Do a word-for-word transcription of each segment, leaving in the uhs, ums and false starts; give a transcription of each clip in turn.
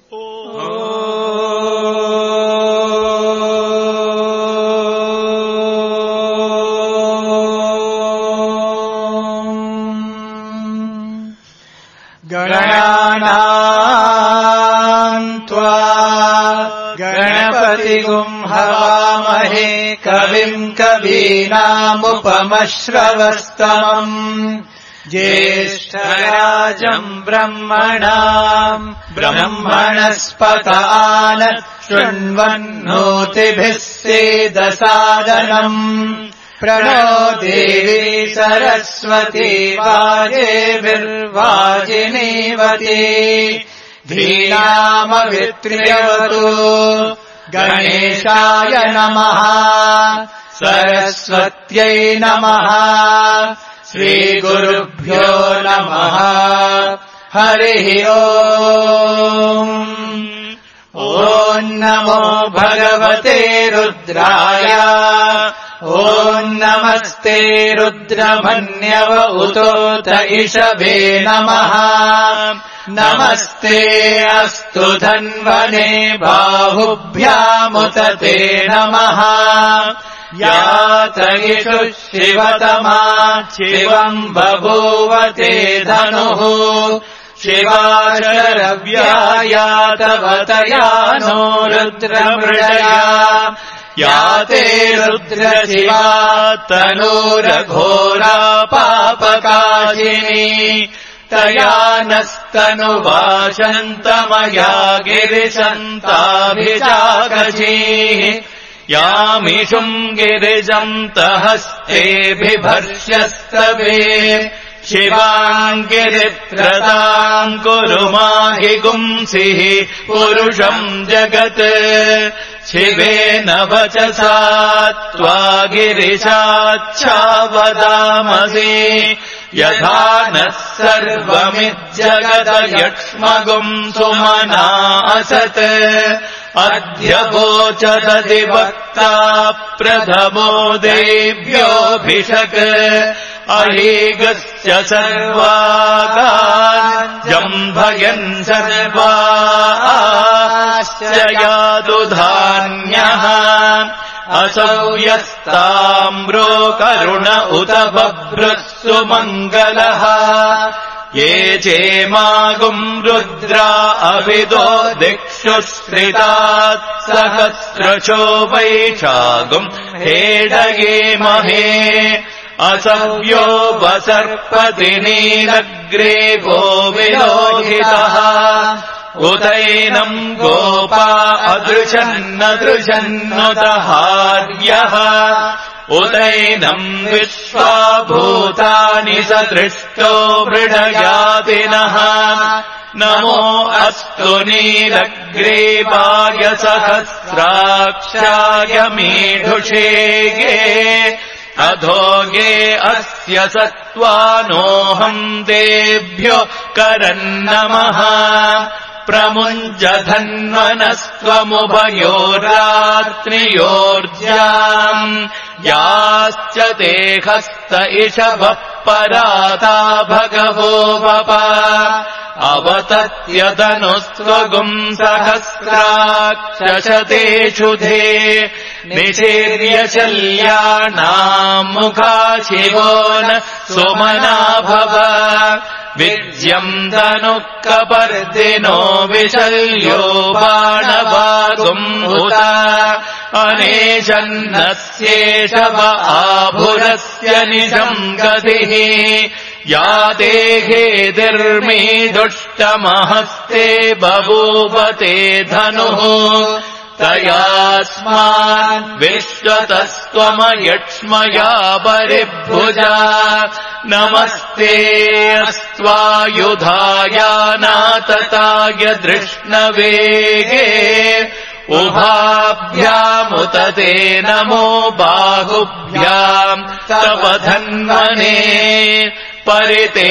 गणानाम् त्वा गणपतिगुम् हवामहे कविम् कवीनामुपमश्रवस्तमम् ज्येष्ठराजम् ब्रह्मणाम् ब्रह्मणस्पत आन शृण्वन्नोतिभिः सेदसादनम् प्रणो देवी सरस्वती वाजेभिर्वाजिनीवती धीनामवित्र्यवतु गणेशाय नमः सरस्वत्यै नमः श्रीगुरुभ्यो नमः हरिः ओम् ॐ नमो भगवते रुद्राय ॐ नमस्ते रुद्रमन्यव उतोत इषभे नमः नमस्ते अस्तु धन्वने बाहुभ्यामुत ते नमः यात इषु शिवतमा शिवम् बभूव ते धनुः शिवाशरव्यायातवतया नो रुद्रमृडया याते रुद्रशिवा तनूरघोरा पापकाशिनी तया नस्तनुवाशन्तमया गिरिशन्ताभिजागशीः यामिषुम् गिरिजन्तहस्ते बिभर्ष्यस्तवे शिवाम् गिरित्रताम् कुरु माहि गुंसिः पुरुषम् जगत् शिवेन वचसा त्वा गिरिशाच्छावदामसि यथा नः सर्वमिज्जगदयक्ष्मगुम् सुमना असत् अद्य वोचदधिवक्ता प्रथमो देव्योऽभिषक् अहीगस्य सर्वागाजम्भयन् सर्वाश्च यादुधान्यः असौ यस्ताम्रो करुण उत बभ्रुः सुमङ्गलः ये चेमागुम् रुद्रा अभिदो दिक्षु श्रितात् सहस्रशो वैशागुम् हेडयेमहे असव्यो वसर्पति नीलग्रीवो विलोहितः उदैनम् गोपा अदृशन्नदृशन्नुतहार्यः उदैनम् विश्वा भूतानि सदृष्टो मृडयादिनः नमो अस्तु नीलग्रीवाय सहस्राक्षाय मीढुषेगे अधोगे अस्य सत्त्वानोऽहम् देभ्यो करन्नमः प्रमुञ्जधन्वनस्त्वमुभयोरात्रियोर्ज्याम् याश्च ते हस्त इषवः पराता भगवो वप अवतत्यदनुस्त्वगुम् सहस्राक्षशतेषु धे निषेर्य शल्याणाम् मुखा शिवो न सुमना भव विद्यम् धनुः कपर्दिनो विशल्यो बाणवागुम् उत अनेशन्नस्येषव आभुरस्य निशम् गतिः या देहेदिर्मी दुष्टमहस्ते बभूवते धनुः तयास्मान् विश्वतस्त्वमयक्ष्मया परिभुजा नमस्ते अस्त्वायुधायानातताय धृष्णवेगे उभाभ्यामुत ते नमो बाहुभ्याम् तव धन्वने परिते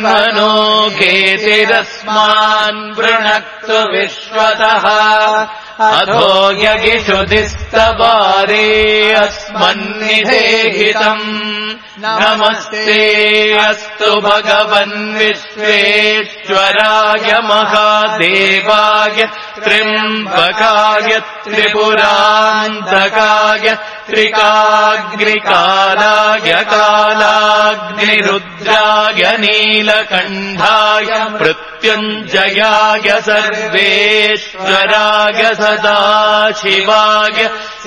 धन्वनो केतिरस्मान् वृणक्तु विश्वतः अधो यगिषुधिस्तवारे अस्मन्निधेहितम् नमस्ते अस्तु भगवन् विश्वेश्वराय महादेवाय त्र्यम्बकाय त्रिपुरान्तकाय त्रिकाग्निकालाय कालाग्निरुद्राय नीलकण्ठाय मृत्युञ्जयाय सर्वेश्वराय सदाशिवाय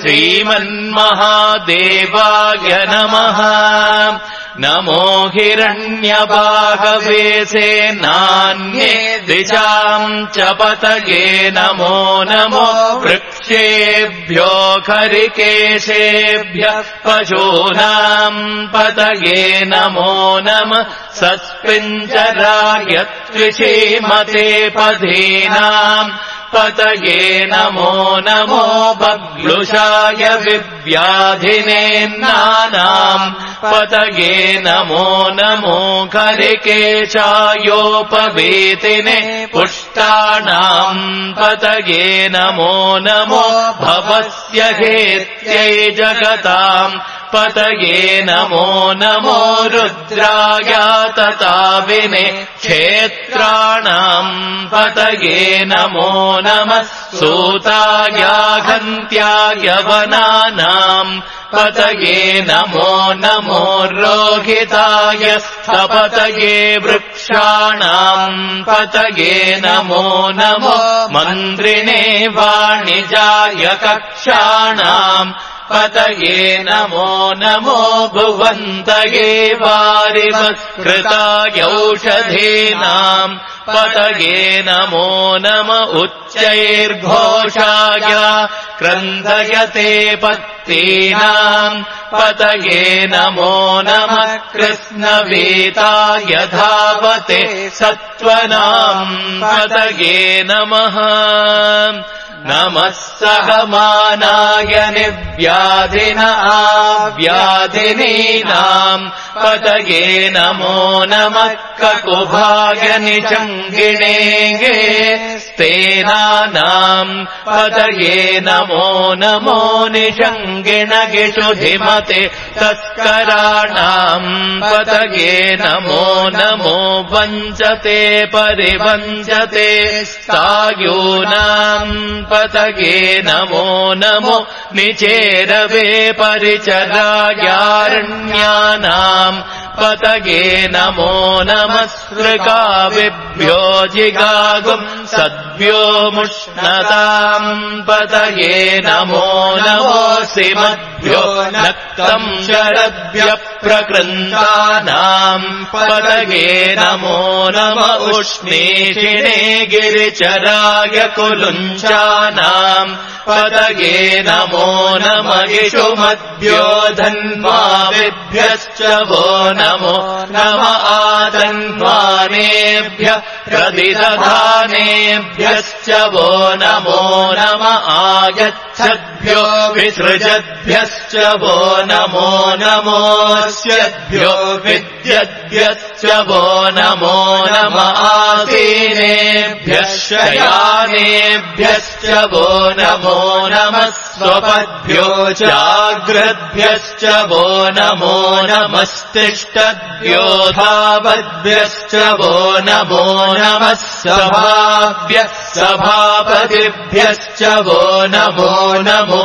श्रीमन्महादेवाय नमः। नमो हिरण्यबाहवे सेनान्ये दिशाम् च पतये नमो नमो वृक्षेभ्यो खरिकेशेभ्यः पशूनाम् पतये नमो नमः। सस्पिञ्जराय त्रिशीमते पदीनाम् पतये नमो नमो बग्लुषाय विव्याधिनेन्नानाम् पतये नमो नमो खरिकेशायोपवेतिने पुष्टाणाम् पतये नमो नमो भवस्य हेत्यै जगताम् पतये नमो नमो रुद्राय तताविने क्षेत्राणाम् पतये नमो नमः। सूतायाघन्त्याय वनानाम् पतये नमो नमो रोहिताय स्थपतये वृक्षाणाम् पतये नमो नमो मन्त्रिणे वाणिजाय कक्षाणाम् पतये नमो नमो भुवन्तये वारिवत्कृताय औषधीनाम् पतये नमो नम उच्चैर्घोषाय क्रन्दयते पत्तीनाम् पतये नमो नमः। कृष्णवेताय धावते सत्त्वनाम् पतये नमः। नमः सहमानाय निव्याधिन आव्याधिनीनाम् पतये नमो नमः। ककुभाय निषङ्गिणे स्तेनानाम् पतये नमो नमो निषङ्गिणगिषुधिमते तस्कराणाम् पतये नमो नमो वञ्चते परिवञ्चते स्थायूनाम् पतये नमो नमो निचेरवे परिचरायारण्यानाम् पतये नमो नमः। सृगाविभ्यो जिगागुम् सद्भ्यो मुष्णताम् पतये नमो नमोऽसि मद्भ्यो नक्तम् शरद्भ्यः प्रकृन्तानाम् पतये नमो नम उष्णीषिणे गिरिचराय कुलुञ्चानाम् पतये नमो नम इषुमद्भ्यो धन्वाविभ्यश्च वो नमो नम आधन्वानेभ्यः प्रदिदधानेभ्यश्च वो नमो नम आयच्छद्भ्यो विसृजद्भ्यश्च वो नमो नमोऽस्यद्भ्यो विद्यद्भ्यश्च वो नमो नम आसीनेभ्यः शयानेभ्यश्च वो नमो नमः। स्वपद्भ्यो जाग्रद्भ्यश्च वो नमो नमस्तिष्ठद्भ्यो धावद्भ्यश्च वो नमो नमः। सभाभ्यः सभापतिभ्यश्च वो नमो नमो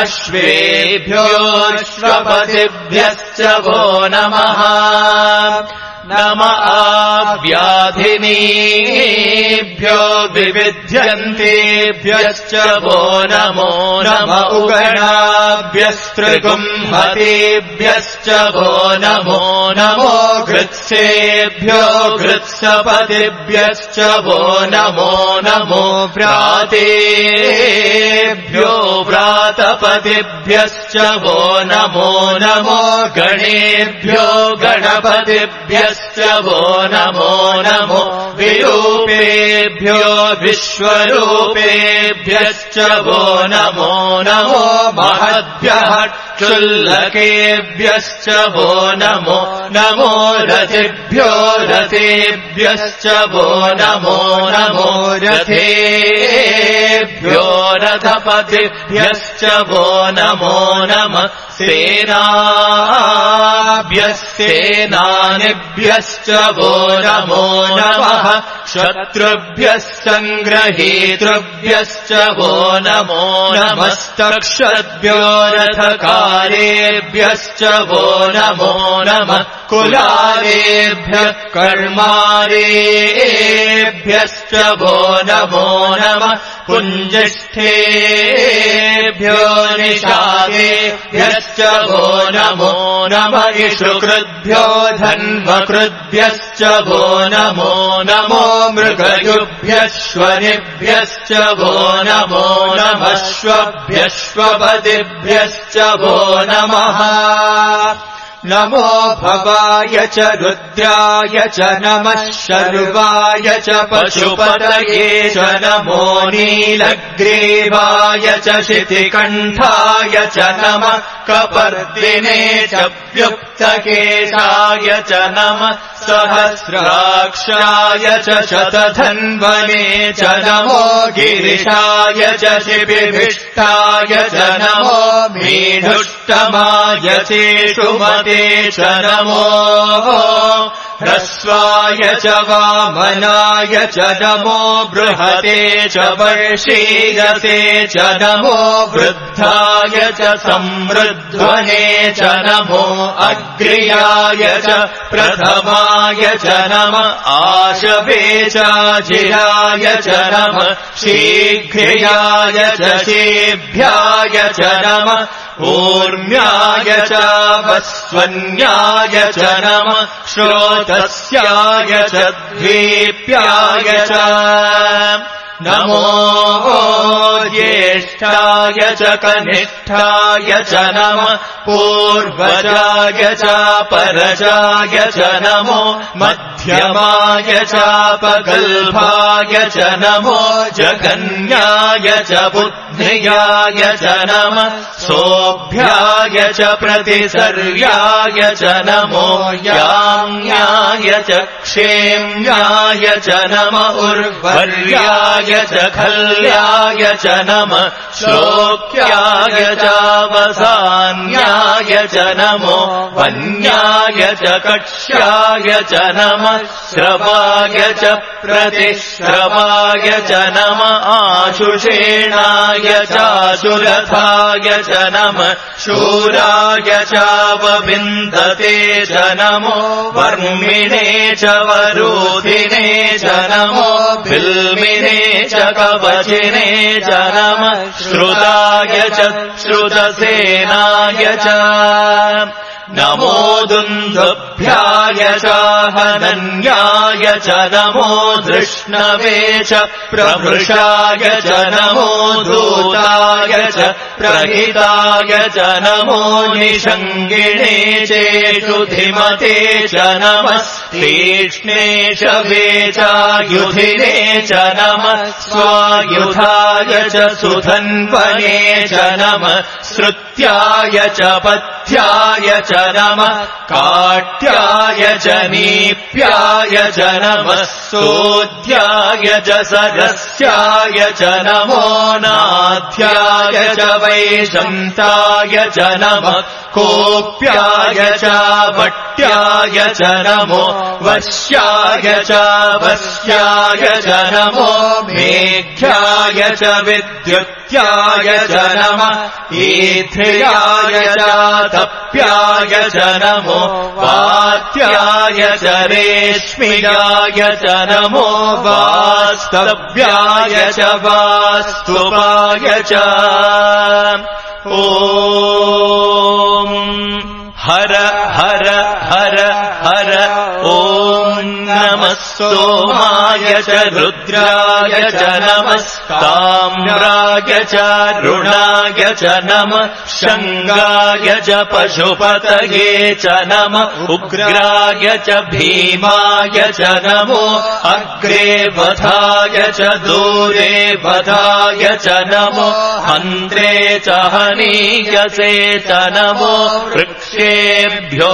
अश्वेभ्योऽश्वपतिभ्यश्च वो नमः। नम आव्याधिनीभ्यो विविध्यन्तेभ्यश्च वो नमो नम उगणाभ्यस्त्रिगुम्हतेभ्यश्च वो नमो नमो घृत्सेभ्यो घृत्सपतिभ्यश्च वो नमो नमो व्रातेभ्यो व्रातपतिभ्यश्च वो नमो नमो गणेभ्यो गणपतिभ्यश्च वो नमो नमो विरूपेभ्यो विश्वरूपेभ्यश्च वो नमो नमो महद्भ्यः क्षुल्लकेभ्यश्च वो नमो नमो रथेभ्यो रथेभ्यश्च वो नमो नमो रथेभ्यो रथेभ्यश्च रथपतिभ्यश्च वो नमो नमः सेनाभ्यस्तेनानिभ्यश्च वो नमो नमः शत्रुभ्यः सङ्ग्रहीतृभ्यश्च वो नमो नमस्तक्षद्भ्यो रथकारेभ्यश्च वो नमो नमः कुलारेभ्यः कर्मारेभ्यश्च वो नमो नमः पुञ्जिष्ठेभ्यो निषादेभ्यश्च वो नमो नमः इषुकृद्भ्यो धन्वकृद्भ्यश्च वो नमो नमो मृगयुभ्यश्वनिभ्यश्च वो नमो नमः श्वभ्यश्वपतिभ्यश्च वो नमः नमो भवाय च रुद्राय च नमः शर्वाय च पशुपतये च नमो नीलग्रीवाय च शितिकण्ठाय च नमः कपर्दिने च व्युक्तकेशाय च नमः सहस्राक्षाय च शतधन्वने च नमो गिरिशाय च शिबिभिष्टाय च नमो मीढुष्टमाय चेषुमते च नमो ह्रस्वाय च वामनाय च नमो बृहते च वर्षीयसे च नमो वृद्धाय च समृद्ध्वने च नमो अग्र्याय च प्रथमाय च नमः आशवे चाजिराय च नमः शीघ्र्याय च शेभ्याय च नमः ऊर्म्याय च वस्वन्याय च नमः श्रोतस्याय च द्वीप्याय च नमो ज्येष्ठाय च कनिष्ठाय च नमः पूर्वजाय च परजाय च नमो मध्यमाय च पगल्भाय च नमो जगन्याय च बुद्ध्याय च नमः सोऽभ्याय च प्रतिसर्याय च नमो याम्याय च क्षेम्याय च नमः उर्वर्याय च खल्याय च नमः श्लोक्याय च वसान्याय च नमो वन्याय च कक्ष्याय च नमः श्रवाय च प्रतिश्रवाय च नमः आशुषेणाय चाशुरथाय च नमः शूराय चावविन्दते च नमो वर्मिणे च वरोधिने च नमो बिल्मिने च कवचिने च नमः श्रुताय च श्रुतसेनाय च नमो दुन्दुभ्याय च हनन्याय च नमो धृष्णवे च प्रभृशाय च नमो धूताय च प्रहिताय च नमो निषङ्गिणे चेषुधिमते च नमः तीक्ष्णे च वेचायुधिने च नमः स्वायुधाय च सुधन्वने च नमः श्रुत्याय च पथ्याय च नमः काट्याय च नीप्याय च नमः सोऽध्याय च सरस्याय च नमो नाध्याय च वैशन्ताय च नमः कोप्याय च वट्याय च नमो वश्याय च वस्याय च नमो मेघ्याय च विद्युत्याय च नमः ईथ्र्याय च तप्याय च नमो वात्याय च रेश्मियाय च नमो वास्तव्याय च वास्तुवाय च ॐ हर हर हर हर ॐ नमः सोमाय च रुद्राय च नमः ताम्राय च रुणाय च नमः शङ्गाय च पशुपतये च नमः उग्राय च भीमाय च नमो अग्रे वधाय च दूरे वधाय च नमो हन्त्रे च हनीयसे च नमो वृक्षेभ्यो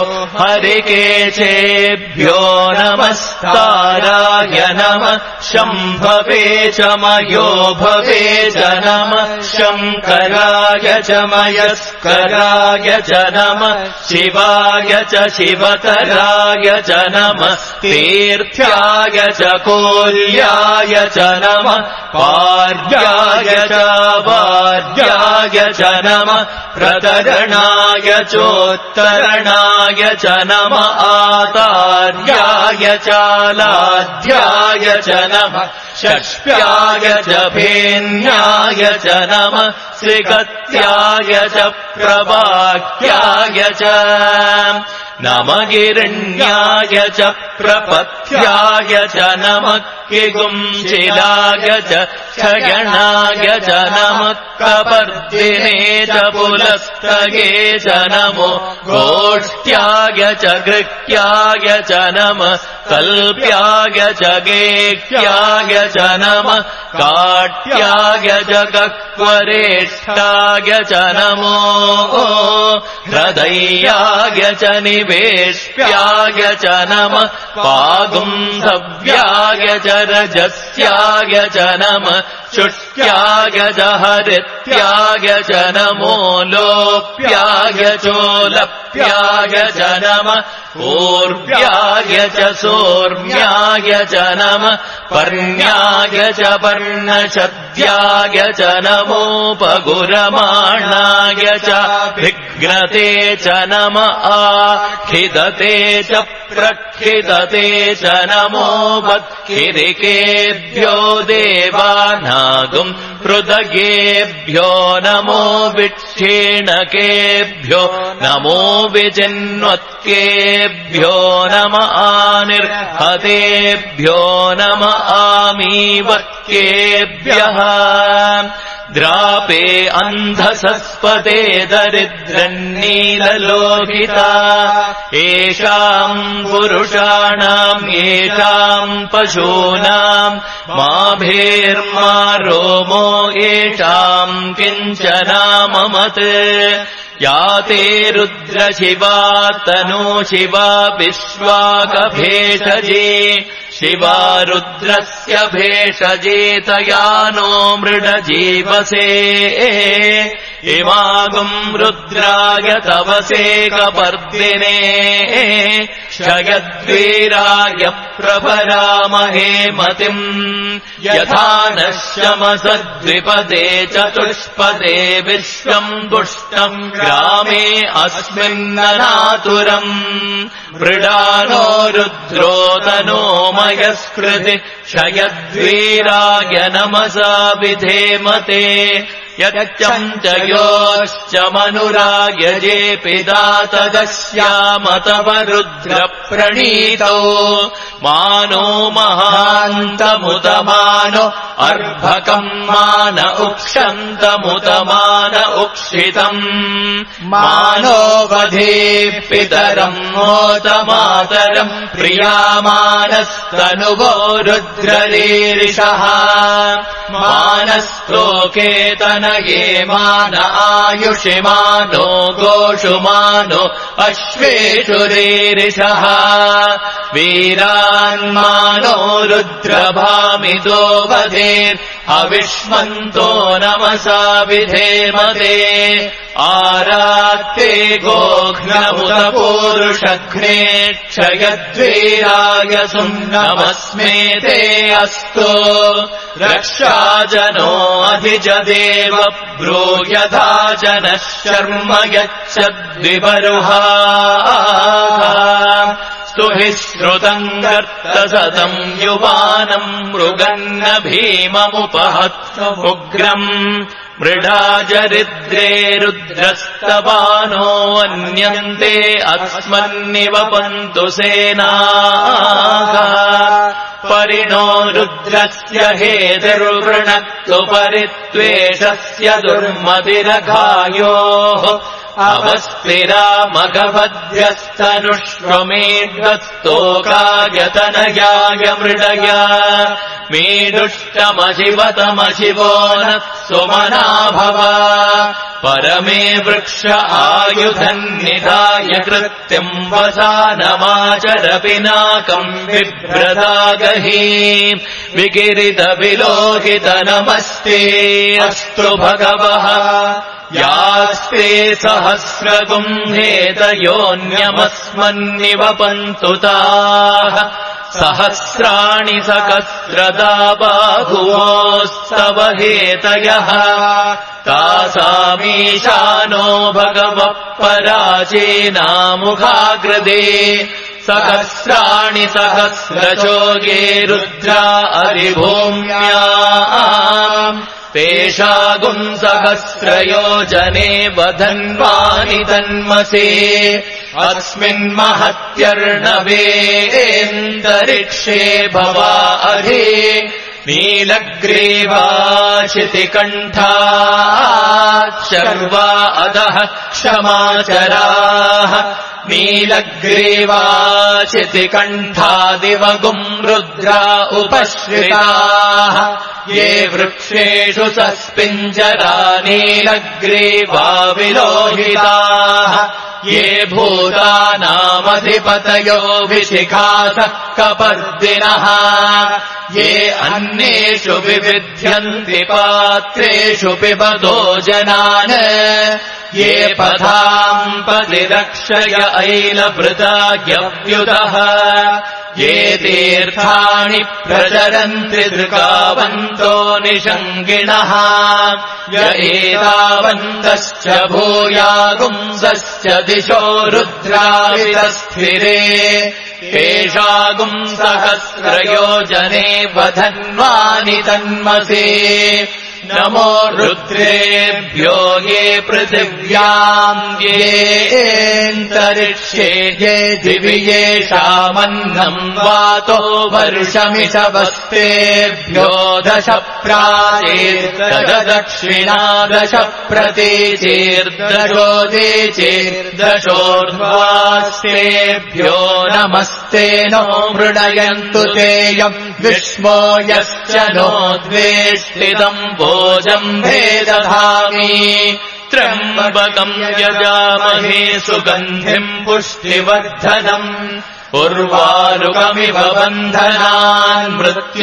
हरिकेशेभ्यो नमस्ताराय नमः शम्भवे च यो भवे च नमः शङ्कराय च मयस्कराय च नमः शिवाय च शिवतराय च नमः तीर्थ्याय च कोल्याय च नमः पार्याय च वार्याय च नमः प्रतरणाय चोत्तरणाय च नमः आतार्याय चालाध्याय च नमः षष्ठ्याय च भेन्याय च नमः श्रीगत्याय च प्रवाक्याय च नमगिरण्याय च प्रपथ्याय च नमः किगुंशिलाय च क्षयणाय च नमः कपर्दिने च पुलस्तये च नमो गोष्ठ्याय च गृह्याय च नमः कल्प्याय च गेह्याय च नमः काट्याय च कक्वरेष्ठाय च नमो हृदयाय च निवेश्याय च नमः पागुंसव्याय च रजस्याय च नमः शुष्क्याय च हरित्याय च नमो लोप्याय चोलप्याय च नमः ऊर्व्याय च सोर्म्याय च नमः पर्ण्याय च पर्णशद्याय च नमोपगुरमाणाय च विघ्नते च नमः आखिदते च प्रखिदते च नमो वत्किरिकेभ्यो देवानागुम् हृदयेभ्यो नमो विक्षीणकेभ्यो नमो विजिन्वत्केभ्यो नम आनिर्हतेभ्यो नम आमीवत्केभ्यः द्रापे अन्धसस्पते दरिद्रन्नीललोहिता येषाम् पुरुषाणाम् येषाम् पशूनाम् माभेर्मा रोमो येषाम् किञ्चनाममत् या ते रुद्रशिवा तनो शिवा विश्वाकभेषजे शिवा रुद्रस्य भेषजेतया नो मृडजीवसे इमागुम् रुद्राय तवसे कपर्दिने क्षयद्वीराय प्रभरामहे मतिम् यथा नः शमसद्विपदे चतुष्पदे विश्वम् दुष्टम् ग्रामे अस्मिन्ननातुरम् मृडानो रुद्रो तनो मयस्कृति क्षयद्वीराय नमसा विधेमते यच्चम् च योश्च मनुरायजे पिदातदस्याम तव रुद्रप्रणीतौ मानो महान्तमुतमानो अर्भकम् मान उक्षन्तमुतमान उक्षितम् मानो वधे पितरम् मोतमातरम् प्रियामानस्तनुवो रुद्ररीरिषः मानस्तोकेतनये मान आयुषि मानो गोषु मानो अश्वेषु रीरिषः वीरान्मानो रुद्रभामिदो वधेर् अविष्मन्तो नमसा विधेमते आरात्ते गोघ्नमुत पूरुषघ्ने क्षयद्वीराय सुन्नमस्मेते अस्तु रक्षाजनो अधिजदेव ब्रूयधा जनः शर्म यच्छद्विबरुहा स्तुहि श्रुतम् गर्तसतम् युवानम् मृगन्न भीममुपहत् उग्रम् मृडाजरिद्रे रुद्रस्तवानो अन्यन्ते अस्मन्निवपन्तु सेनाः परिणो रुद्रस्य हेतिर्वृणक्तु परित्वेषस्य दुर्मतिरघायोः अवस्तिरामगवध्यस्तनुष्वमेढस्तोकायतनयाय मृडय मेडुष्टमशिवतमशिवो नः सुमना भव परमे वृक्ष आयुधन्निधाय कृत्यम् वसानमाचर पिनाकम् बिभ्रदागहि विकिरितविलोहित नमस्ते अस्तु भगवः यास्ते सहस्रगुम्हेतयोऽन्यमस्मन्निवपन्तु ताः सहस्राणि सकस्रदा बाहुवोस्तव हेतयः तासामीशानो भगवः पराचीनामुखाग्रदे सहस्राणि सहस्रचोगे रुद्रा अरिभूम्याम् तेषागुम् सहस्रयोजने बधन्वानि तन्मसे अस्मिन्महत्यर्णवेऽन्तरिक्षे भवा अधि नीलग्रीवाशितिकण्ठा शर्वा अधः क्षमाचराः नीलग्रीवाशितिकण्ठादिवगुम् रुद्रा उपश्रिताः ये वृक्षेषु सस्पिञ्जरा नीलग्रीवा विलोहिताः ये भूतानामधिपतयो विशिखासः कपर्दिनः ये अन्येषु विविध्यन्ति पात्रेषु पिबतो जनान् ये पथाम् पतिरक्षय ऐलभृताग्यव्युतः ये तीर्थाणि प्रचरन्ति दृकावन्तो निषङ्गिणः य एतावन्तश्च भूयागुंसश्च दिशो रुद्रावितस्थिरे तेषागुम् सहस्रयोजने वधन्वानि तन्मसे नमो रुद्रेभ्यो ये पृथिव्याम् येऽन्तरिक्षे ये दिवि येषामन्नम् वातो वर्षमिषवस्तेभ्यो दश प्राचेर्दशदक्षिणा दश प्रतीचेर्दशोदीचेर्दशोर्ध्वास्तेभ्यो नमस्ते नो मृणयन्तु तेयम् विष्मो यश्च नो द्वेष्टितम् भोजम्भे दधामि त्र्यम्बकम् यजामहे सुगन्धिम् पुष्टिवर्धनम् उर्वारुकमिव बन्धनान्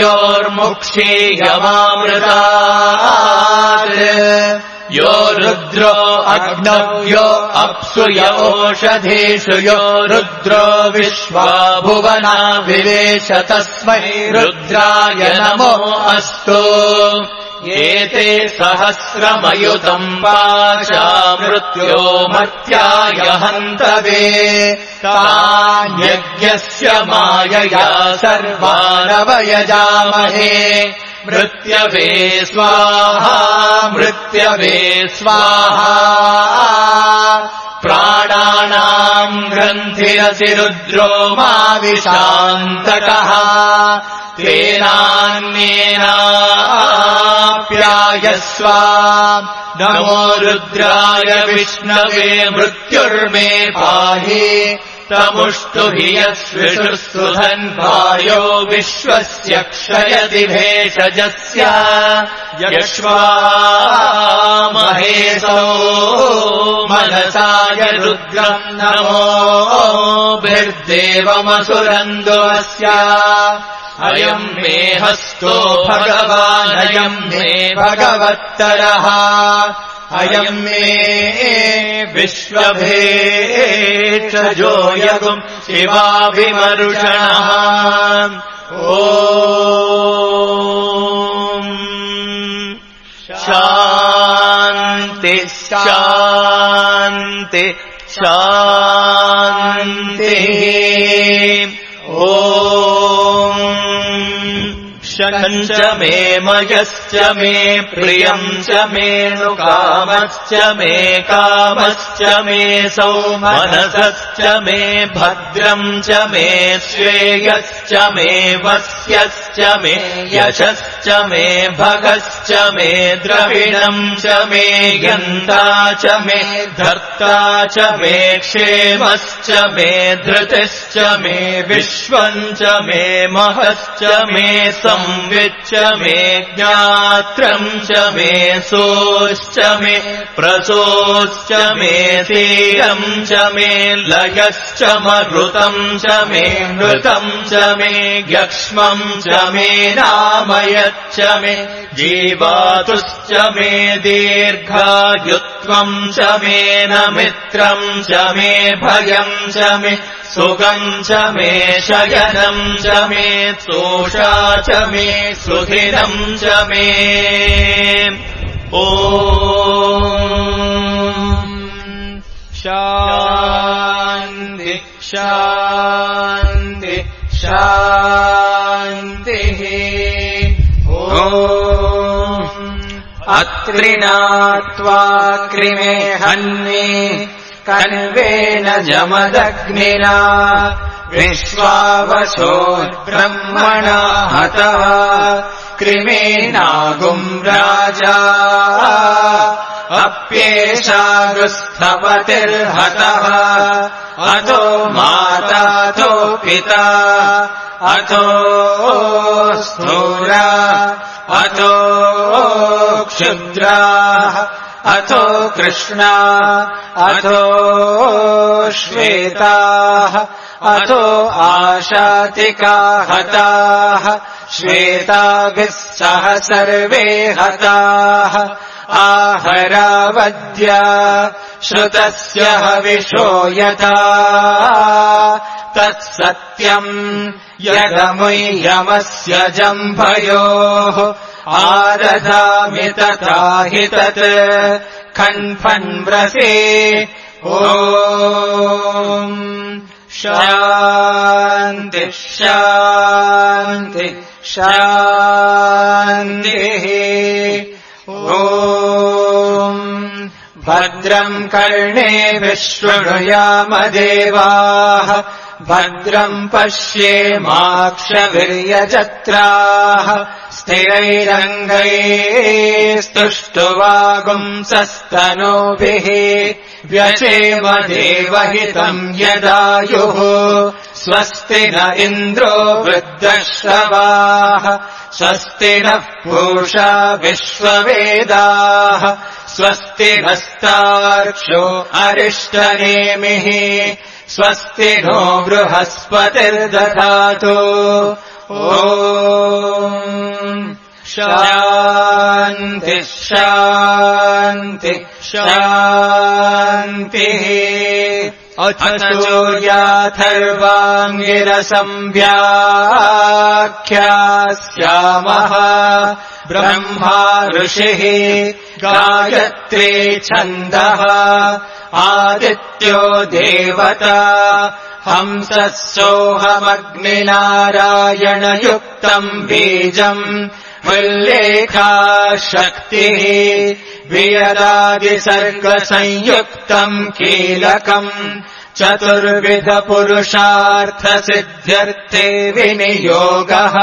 मृत्योर्मुक्षीयमामृतात् यो रुद्रो अग्नव्यो अप्सु य ओषधीषु यो रुद्रो विश्वा भुवना विवेश तस्मै रुद्राय नमो अस्तु एते सहस्रमयुतम् पाशा मृत्यो मर्त्याय हन्तवे तान्यज्ञस्य मायया सर्वानवयजामहे मृत्यवे स्वाहा मृत्यवे स्वाहा प्राणानाम् ग्रन्थिरसि रुद्रो मा विशान्तकः तेनान्येनाप्यायस्व नमो रुद्राय विष्णवे मृत्युर्मे पाहि तमुष्टु हि यस्विषुस्तुधन्वायो विश्वस्य क्षयति भेषजस्य यक्ष्वामहेसो मनसाय रुद्रम् नमोभिर्देवमसुरन्दुवस्य अयम् मे हस्तो भगवानयम् मे भगवत्तरः अयम् मे विश्वभेषजो यगुम् शिवाभिमरुषणः ॐ शान्ति शान्ति शान्तिः ॐ शन्नो इष्टम् च मे मयश्च मे प्रियम् च मेऽनुकामश्च मे कामश्च मे सौमनसश्च मे भद्रम् च मे श्रेयश्च मे वस्यश्च मे यशश्च मे भगश्च मे द्रविणम् च मे यन्ता च मे धर्ता च मे क्षेमश्च मे धृतिश्च मे विश्वम् च मे महश्च मे संविच्च मे ज्ञात्रम् च मे सोश्च मे प्रसोश्च मे तीरम् च मे लयश्च मरुतम् च मे नृतम् च मे यक्ष्मम् च मे नामयच्च मे जीवातुश्च मे दीर्घायुत्वम् च मे नमित्रम् च मे भयम् च मे सुखम् च मे शयनम् च मे तोषा च मे सुधिरम् च मे ॐ शान्ति शान्ति शान्तिः ॐ अत्रिणात्वा कृमे हन्ये कण्वेन जमदग्निना विश्वावसो ब्रह्मणा हतः कृमेनागुम् राजा अप्येषागुस्थपतिर्हतः अतो मातातो पिता अतो स्थूला अतो क्षुद्राः अतो कृष्णा अतो श्वेताः अतो आशातिका हताः श्वेताभिः सह सर्वे हताः आहरावद्या श्रुतस्य हविषो यथा तत्सत्यम् यदमुह्यमस्य जम्भयोः आदधामि तथा हि तत् खण्फन्व्रसे ॐ शान्ति शान्ति शान्तिः ॐ भद्रम् कर्णेभिः शृणुयाम देवाः भद्रम् पश्येमाक्षवीर्यजत्राः स्थिरैरङ्गैस्तुष्टुवागुंसस्तनूभिः व्यचेम देवहितम् यदायुः स्वस्ति न इन्द्रो वृद्धश्रवाः स्वस्ति नः पूषा विश्ववेदाः स्वस्ति नस्तार्क्ष्यो अरिष्टनेमिः स्वस्ति नो बृहस्पतिर्दधातु ॐ शान्ति शान्ति शान्तिः अथ सूर्याथर्वाङ्गिरसंव्याख्यास्यामः ब्रह्मा ऋषिः गायत्री छन्दः आदित्यो देवता हंसः सोऽहमग्निनारायणयुक्तम् बीजम् उल्लेखा शक्तिः वियदादिसर्गसंयुक्तम् कीलकम् चतुर्विधपुरुषार्थसिद्ध्यर्थे विनियोगः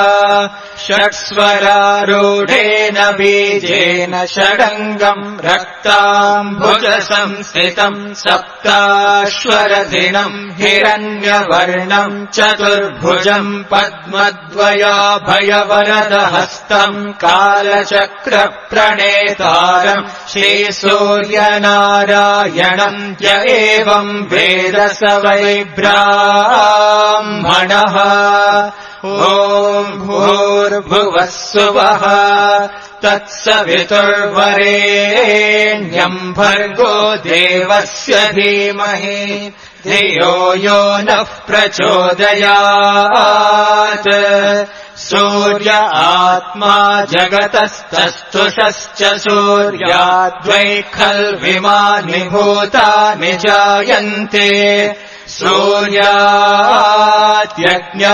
षट्स्वरारूढेन बीजेन षडङ्गम् रक्ताम्बुजसंस्थितम् सप्ताश्वरधिनम् हिरण्यवर्णम् चतुर्भुजम् पद्मद्वयाभयवरदहस्तम् कालचक्रप्रणेतारम् श्रीसूर्यनारायणम् य एवम् वेद स वै ब्राह्मणः ॐ भूर्भुवः सुवः तत्सवितुर्वरेण्यम् भर्गो देवस्य धीमहि धियो यो नः प्रचोदयात् सूर्य आत्मा जगतस्तस्थुषश्च सूर्याद्वै खल्विमानि भूतानि जायन्ते सूर्याद्यज्ञः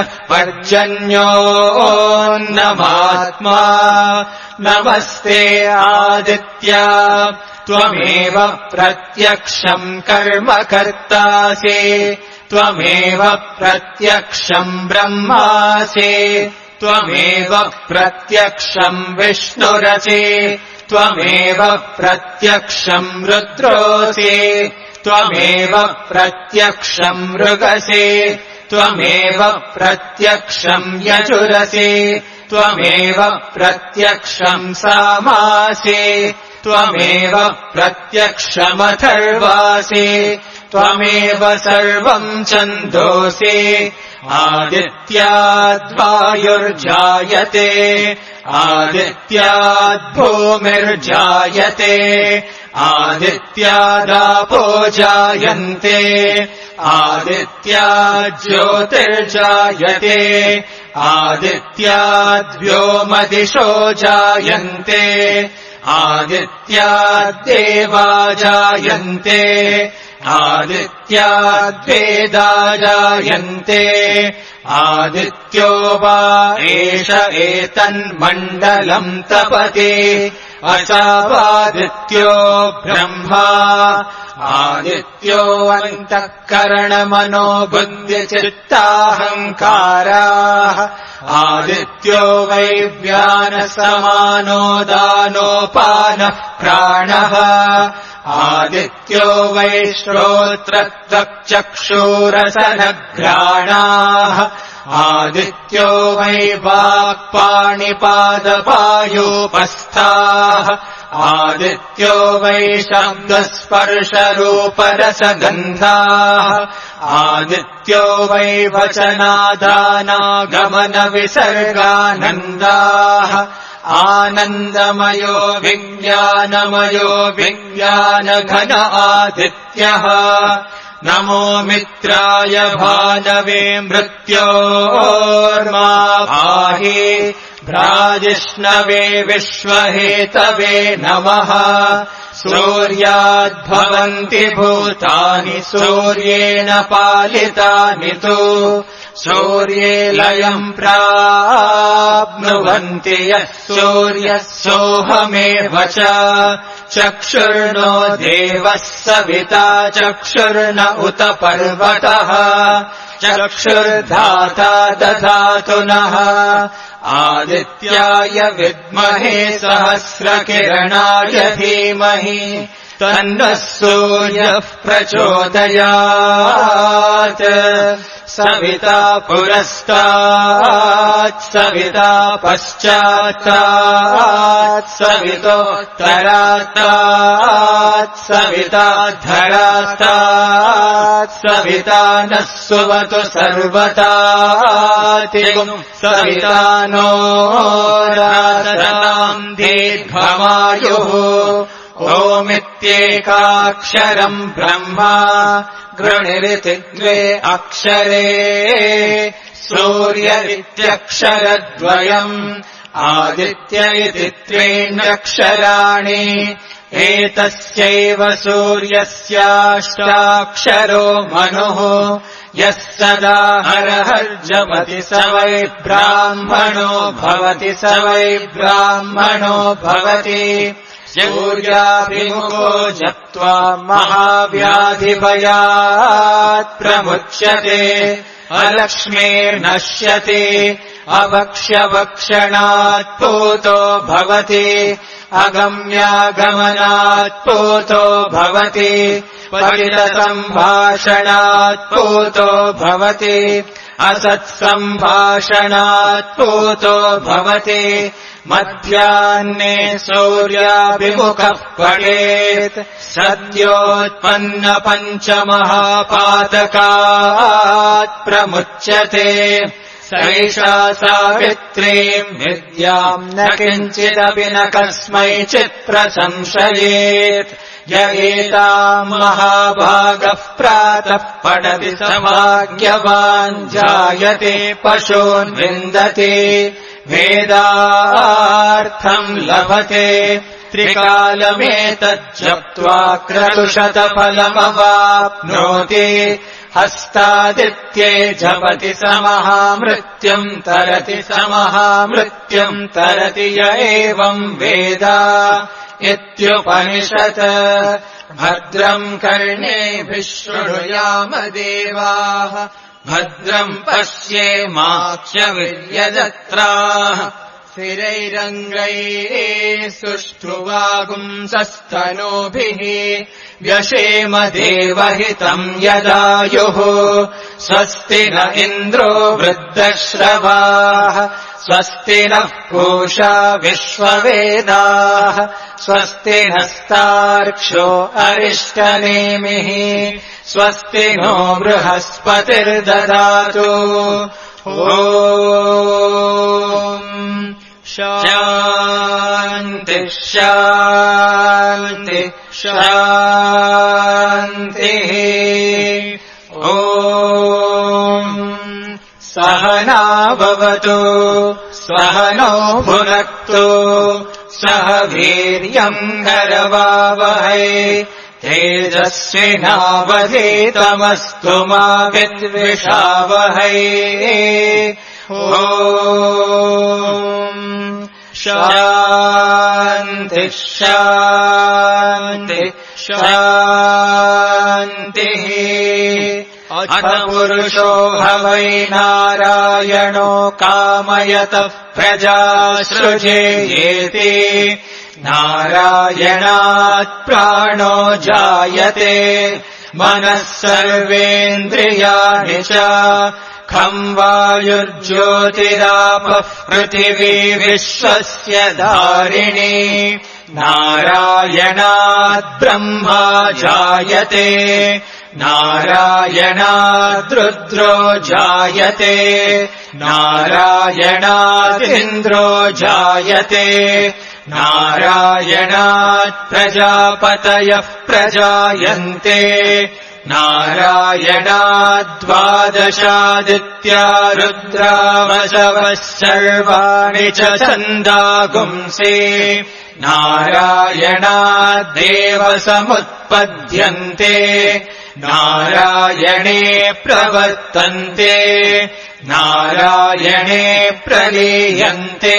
पर्जन्योऽन्नमात्मा नमस्ते आदित्या त्वमेव प्रत्यक्षम् कर्म कर्तासि त्वमेव प्रत्यक्षम् ब्रह्मासि त्वमेव प्रत्यक्षम् विष्णुरसि त्वमेव प्रत्यक्षम् रुद्रोऽसि त्वमेव प्रत्यक्षम् मृगसि त्वमेव प्रत्यक्षम् यजुरसि त्वमेव प्रत्यक्षम् सामासि त्वमेव प्रत्यक्षमथर्वासि त्वमेव सर्वम् छन्दोसि आदित्याद्वायुर्जायते आदित्याद्भूमिर्जायते आदित्यादापो जायन्ते आदित्याज्योतिर्जायते आदित्याद्व्योमदिशो जायन्ते आदित्याद्देवा जायन्ते आदित्याद्वेदा जायन्ते आदित्यो वा एष एतन्मण्डलम् तपति असावादित्यो ब्रह्मा आदित्यो अन्तःकरणमनो बुद्धिचित्ताहङ्काराः आदित्यो वै व्यानसमानो दानोपानः प्राणः आदित्यो वै श्रोत्रत्वक्चक्षुरसनघ्राणाः आदित्यो वै वाक्पाणिपादपायोपस्थाः आदित्यो वै शब्दस्पर्शरूपरसगन्धाः आदित्यो वै वचनादानागमनविसर्गानन्दाः आनन्दमयो विज्ञानमयो विज्ञानघन आदित्यः नमो मित्राय भानवे मृत्योर्मा भाहि भ्राजिष्णवे विश्वहेतवे नमः सूर्याद्भवन्ति भूतानि सूर्येण पालितानि तु सूर्ये लयम् प्राप्नुवन्ति यः सूर्यः सोऽहमेव च चक्षुर्नो देवः सविता चक्षुर्न उत पर्वतः चक्षुर्धाता दधातु नः आदित्याय विद्महे सहस्रकिरणाय धीमहि तन्नः सूर्यः प्रचोदयात् सविता पुरस्तात् सविता पश्चात्तात् सवितोत्तरात्तात् सविता धरात्तात् सविता नः सुवतु सर्वतातिगुम् सविता नो रासताम् दीर्घमायुः ओमित्येकाक्षरम् ब्रह्मा गृणिरिति द्वे अक्षरे सूर्य इत्यक्षरद्वयम् आदित्य इति त्रीण्यक्षराणि एतस्यैव सूर्यस्याष्टाक्षरो मनुः यः सदा हरहर्जपति स वै ब्राह्मणो भवति स वै ब्राह्मणो भवति सूर्याभिमुखो जप्त्वा महाव्याधिभयात् प्रमुच्यते अलक्ष्मीर्नश्यति अभक्ष्यभक्षणात् पूतो भवति अगम्यागमनात् पूतो भवति पतितसम्भाषणात् पूतो भवति असत्सम्भाषणात् पूतो भवति मध्याह्ने सूर्याभिमुखः पठेत् सद्योत्पन्नपञ्चमहापातकात् प्रमुच्यते सैषा सावित्रीम् विद्याम् न किञ्चिदपि न कस्मैचित् प्रशंसयेत् य एताम् महाभागः प्रातः पठति स भाग्यवान् जायते पशून् विन्दति वेदार्थम् लभते त्रिकालमेतज्जप्त्वा क्रतुशतफलमवाप्नोति हस्तादित्ये जपति स महामृत्युम् तरति स महामृत्युम् तरति य एवम् वेद इत्युपनिषत्। भद्रम् कर्णेभिः शृणुयाम देवाः भद्रम् पश्येमाक्षभिर्यजत्राः स्थिरैरङ्गैः सुष्ठुवागुंसस्तनूभिः व्यशेम देवहितम् यदायुः। स्वस्ति न इन्द्रो वृद्धश्रवाः स्वस्ति नः पूषा विश्ववेदाः स्वस्ति नस्तार्क्ष्यो अरिष्टनेमिः स्वस्ति नो बृहस्पतिर्ददातु। ओम् शान्ति शान्ति शान्तिः। ओम् सहना भवतु सहनौ भुनक्तु सह वीर्यम् करवावहै तेजस्विनावधीतमस्तु मा विद्विषावहै। ओम् शान्ति शान्ति शान्तिः। अथ पुरुषो ह वै नारायणो कामयतः प्रजासृजेयेति नारायणात् प्राणो जायते मनः सर्वेन्द्रियाणि च खं वायुर्ज्योतिरापः पृथिवी विश्वस्य धारिणी नारायणात् ब्रह्मा जायते नारायणात् रुद्रो जायते नारायणादिन्द्रो जायते नारायणात् प्रजापतयः प्रजायन्ते नारायणाद्वादशादित्या रुद्रावसवः सर्वाणि च छन्दागुंसि नारायणाद्देव समुत्पद्यन्ते नारायणे प्रवर्तन्ते नारायणे प्रलीयन्ते।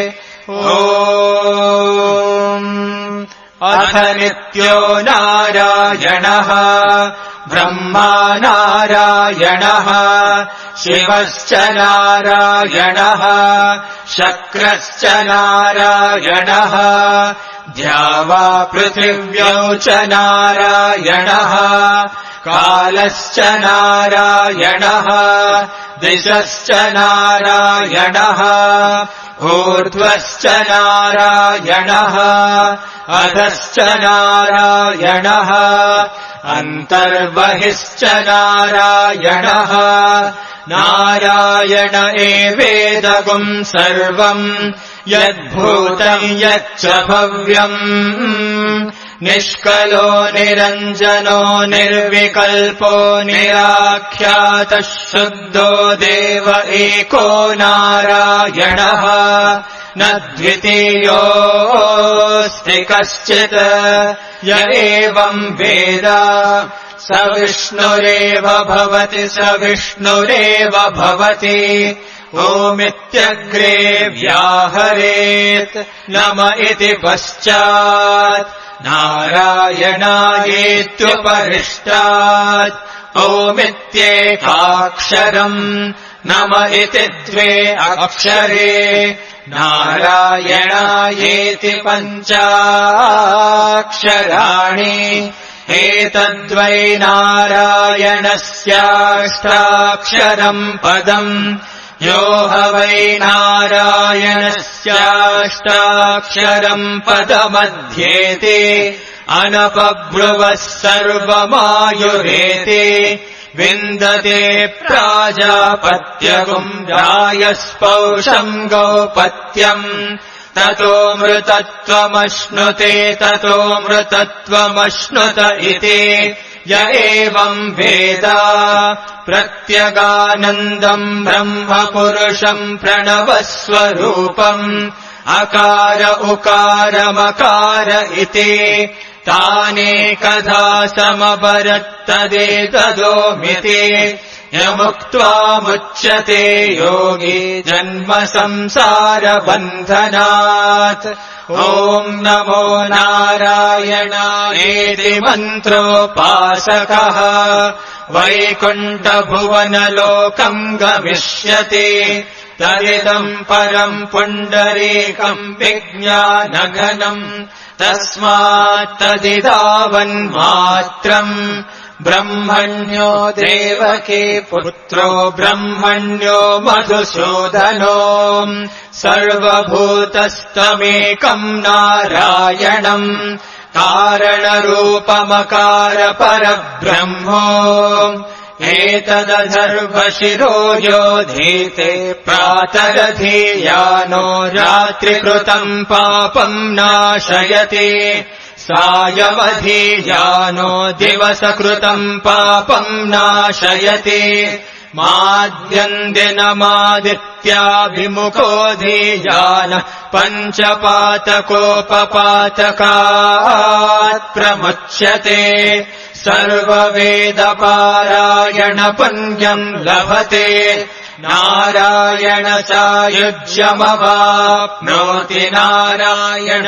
ओम् अथ नित्यो नारायणः ब्रह्मा नारायणः शिवश्च नारायणः शक्रश्च नारायणः द्यावा पृथिव्यौ च नारायणः कालश्च नारायणः दिशश्च नारायणः ऊर्ध्वश्च नारायणः अधश्च नारायणः अन्तर्बहिश्च नारायणः नारायण एवेदगुम् सर्वम् यद्भूतम् यच्च भव्यम् निष्कलो निरञ्जनो निर्विकल्पो निराख्यातः शुद्धो देव एको नारायणः न द्वितीयोऽस्ति कश्चित् य एवम् वेद स विष्णुरेव भवति स विष्णुरेव भवति ओमित्यग्रे व्याहरेत् नम इति पश्चात् नारायणायेत्युपरिष्टात् ओमित्येकाक्षरम् नम इति द्वे अक्षरे नारायणायेति पञ्चाक्षराणि एतद्वै नारायणस्याष्टाक्षरम् पदम् यो ह वै नारायणस्याष्टाक्षरम् पदमध्येति अनपब्रुवः सर्वमायुरेति विन्दते प्राजापत्यगुम् रायस्पौषम् गौपत्यम् ततो मृतत्वमश्नुते ततो मृतत्वमश्नुत इति य एवम् वेद प्रत्यगानन्दम् ब्रह्मपुरुषम् प्रणवस्वरूपम् अकार उकारमकार इति तानेकधा समपरत्तदेतदोमिति यमुक्त्वा मुच्यते योगी जन्म संसारबन्धनात्। ॐ नमो नारायणायेति मन्त्रोपासकः वैकुण्ठभुवनलोकम् गमिष्यति। तदिदम् परम् पुण्डरीकम् विज्ञानघनम् तस्मात् तदिदावन्मात्रम्। ब्रह्मण्यो देवकी पुत्रो ब्रह्मण्यो मधुसूदनो सर्वभूतस्तमेकम् नारायणम् कारणरूपमकार परब्रह्मो एतदधर्वशिरो योधीते प्रातरधीयानो रात्रिकृतम् पापम् नाशयति सायमधीयानो दिवसकृतम् पापम् नाशयति माद्यन्दिनमादित्याभिमुखो धीयान पञ्चपातकोपपातकात् प्रमुच्यते सर्ववेदपारायण पुण्यम् लभते नारायण सायुज्यमवाप्नोति नारायण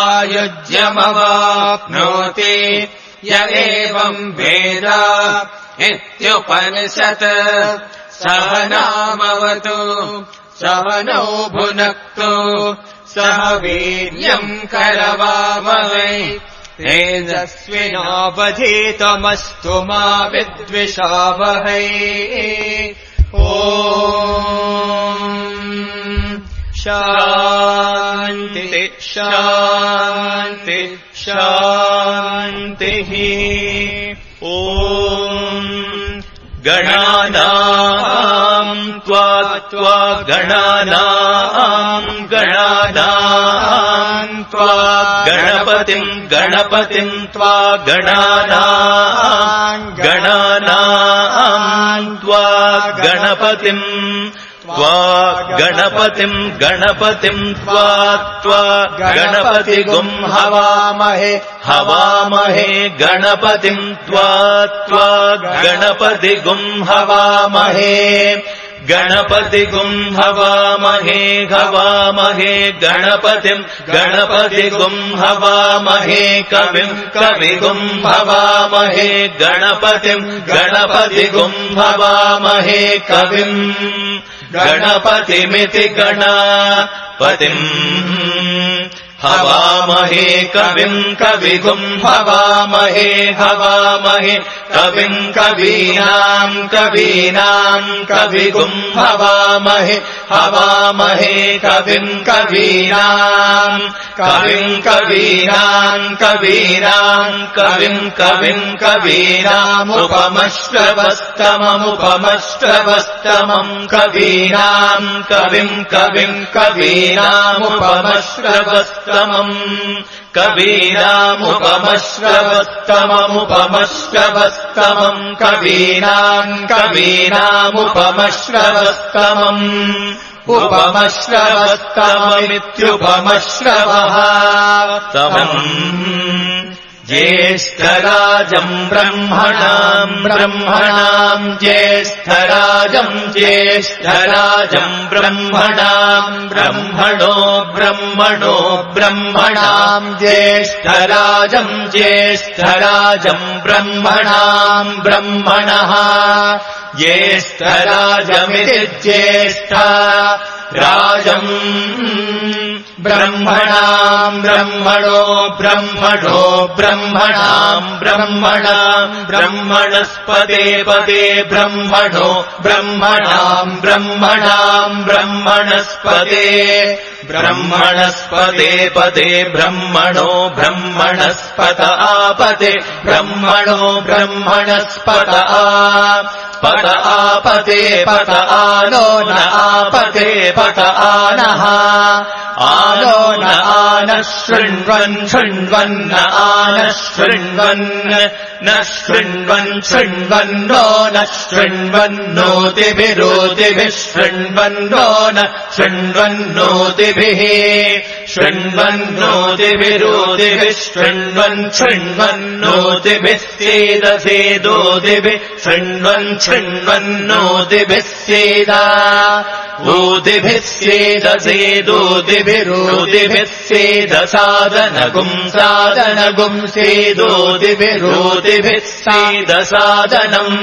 सायुज्यमवाप्नोति य एवम् वेद इत्युपनिषत्। सह नामवतु सह नौ भुनक्तु सह वीर्यम् करवावहै तेजस्विनावधीतमस्तु मा विद्विषावहै। ॐ शान्ति शान्ति शान्तिः। ॐ गणानाम् त्वा त्वा गणानाम् गणानाम् त्वा गणपतिम् गणपतिम् त्वा गणानाम् गणानाम् त्वा गणपतिम् त्वा गणपतिम् गणपतिम् त्वा त्वा गणपतिगुम् हवामहे हवामहे गणपतिम् त्वा त्वा गणपतिगुम् हवामहे गणपतिगुम् हवामहे हवामहे गणपतिम् गणपतिगुम् हवामहे कविम् कविगुम् हवामहे गणपतिम् गणपतिगुम् हवामहे कविम् गणपतिमिति गणपतिम् हवामहे कविम् कविगुम् हवामहे हवामहे कविम् कवीनाम् कवीनाम् कविगुम् हवामहे हवामहे कविम् कवीनाम् कविम् कवीनाम् कवीनाम् कविम् कविम् कवीनामुपमश्रवस्तममुपमश्रवस्तमम् कवीनाम् कविम् कविम् कवीनामुपमश्रवस्तमम् कवीनामुपमश्रवस्तममुपमश्रवस्तमम् कवीनाम् कवीनामुपमश्रवस्तमम् उपमश्रवस्तममित्युपमश्रवः तमम् ज्येष्ठराजम् ब्रह्मणाम् ब्रह्मणाम् ज्येष्ठराजम् ज्येष्ठराजम् ब्रह्मणाम् ब्रह्मणो ब्रह्मणो ब्रह्मणाम् ज्येष्ठराजम् ज्येष्ठराजम् ब्रह्मणाम् ब्रह्मणः ज्येष्ठराजमिति ज्येष्ठा राजम् ब्रह्मणाम् ब्रह्मणो ब्रह्मणो ब्रह्मणाम् ब्रह्मणाम् ब्रह्मणस्पते पदे ब्रह्मणो ब्रह्मणाम् ब्रह्मणाम् ब्रह्मणस्पते ब्रह्मणस्पते पदे ब्रह्मणो ब्रह्मणस्पत आपते ब्रह्मणो ब्रह्मणस्पत आ पत आपते पत आनो न आपते पत आनः आनो न आनः शृण्वन् शृण्वन्न आनः शृण्वन् न शृण्वन् शृण्वन्नो न शृण्वन्नोतिभिरोतिभिः शृण्वन्नो न शृण्वन्नोतिभिः शृण्वन्नोतिभिरोतिभिः शृण्वन् शृण्वन्नोतिभिः सेदसेदोतिभिः शृण्वन् शृण्वन्नोतिभिः सेदा ओतिभिः सेदसेदोतिभिरोतिभिः सेदसादनगुम् सादनगुम् सेदोतिभिरोतिभिः सेदसादनम्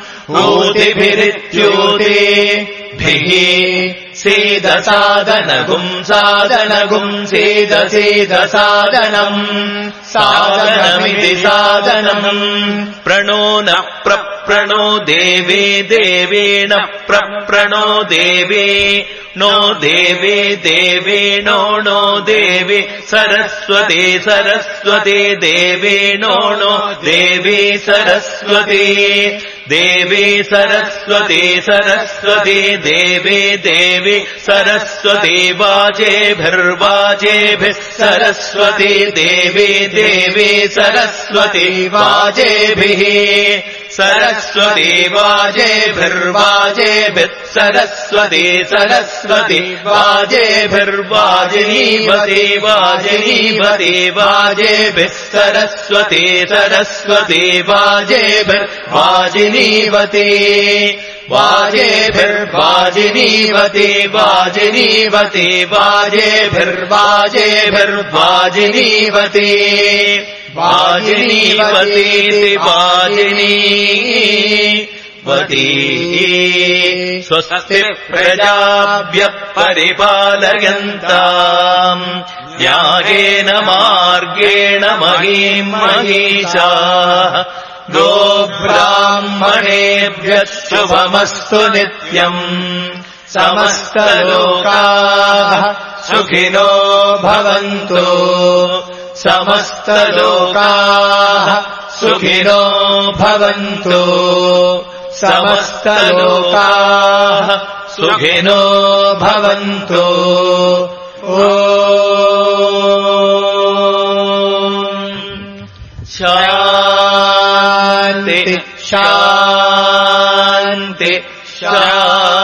ओतिभिरित्योतिभिः सेदसादनगुम् सादनगुम् सेदसेदसादनम् सादनमिति सादनम् प्रणो न प्रप्रणो देवे देवेण प्रप्रणो देवे नो देवे देवेणो नो देवे सरस्वते सरस्वते देवेणो नो देवे सरस्वते देवे सरस्वते सरस्वते देवे देवे सरस्वते वाजेभिर्वाजेभिः सरस्वते देवे देवे सरस्वते वाजेभिः सरस्वती वाजेभिर्वाजेभिः सरस्वती सरस्वती वाजेभिर्वाजिनीवती वाजिनीवती वाजेभिः सरस्वती सरस्वती वाजेभिर्वाजिनीवती वाजेभिर्वाजिनीवती वाजिनीवती वाजेभिर्वाजेभिर्वाजिनीवती वाजिनीवतीति वाजिनीवती स्वस्ति प्रजाभ्यः परिपालयन्ताम् न्यायेन मार्गेण महीम् महीषाः गोब्राह्मणेभ्यः शुभमस्तु नित्यम् समस्तलोकाः सुखिनो भवन्तु समस्तलोकाः सुखिनो भवन्तु समस्तलोकाः सुखिनो भवन्तु ॐ शान्ति शान्ति शान्ति